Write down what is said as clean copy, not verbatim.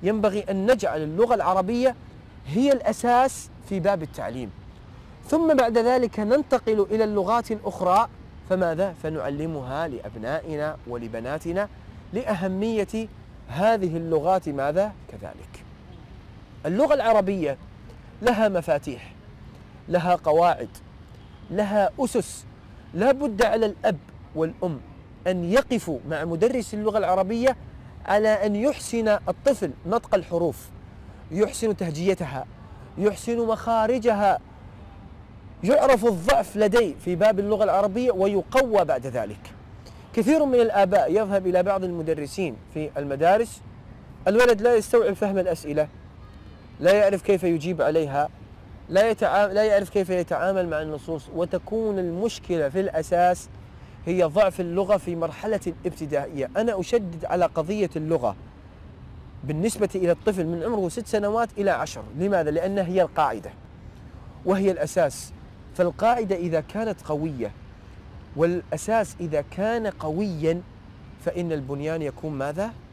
ينبغي أن نجعل اللغة العربية هي الأساس في باب التعليم، ثم بعد ذلك ننتقل إلى اللغات الأخرى. فماذا؟ فنعلمها لأبنائنا ولبناتنا لأهمية هذه اللغات ماذا؟ كذلك. اللغة العربية لها مفاتيح، لها قواعد، لها أسس. لا بد على الأب والأم أن يقفوا مع مدرس اللغة العربية على أن يحسن الطفل نطق الحروف، يحسن تهجيتها، يحسن مخارجها، يعرف الضعف لديه في باب اللغة العربية ويقوى بعد ذلك. كثير من الآباء يذهب إلى بعض المدرسين في المدارس، الولد لا يستوعب فهم الأسئلة، لا يعرف كيف يجيب عليها، لا يعرف كيف يتعامل مع النصوص، وتكون المشكلة في الأساس هي ضعف اللغة في مرحلة الابتدائية. أنا أشدد على قضية اللغة بالنسبة إلى الطفل من عمره 6 سنوات إلى 10. لماذا؟ لأنها هي القاعدة وهي الأساس. فالقاعدة إذا كانت قوية والأساس إذا كان قويا فإن البنيان يكون ماذا؟